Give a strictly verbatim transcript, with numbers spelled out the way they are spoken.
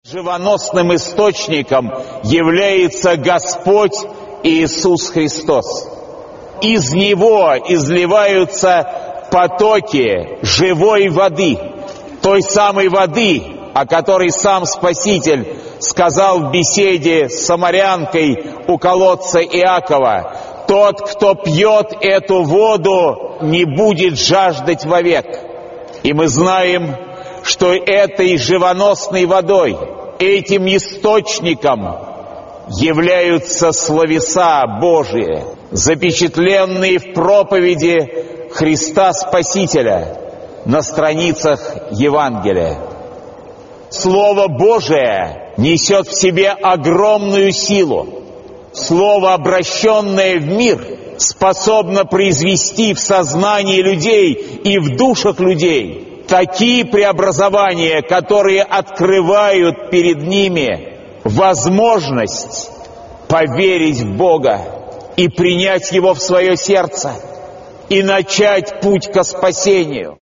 Живоносным источником является Господь Иисус Христос. Из Него изливаются потоки живой воды, той самой воды, о которой сам Спаситель сказал в беседе с самарянкой у колодца Иакова: «Тот, кто пьет эту воду, не будет жаждать вовек». И мы знаем, что этой живоносной водой, этим источником являются словеса Божии, запечатленные в проповеди Христа Спасителя на страницах Евангелия. Слово Божие несет в себе огромную силу. Слово, обращенное в мир, способно произвести в сознании людей и в душах людей такие преобразования, которые открывают перед ними возможность поверить в Бога и принять Его в свое сердце и начать путь ко спасению.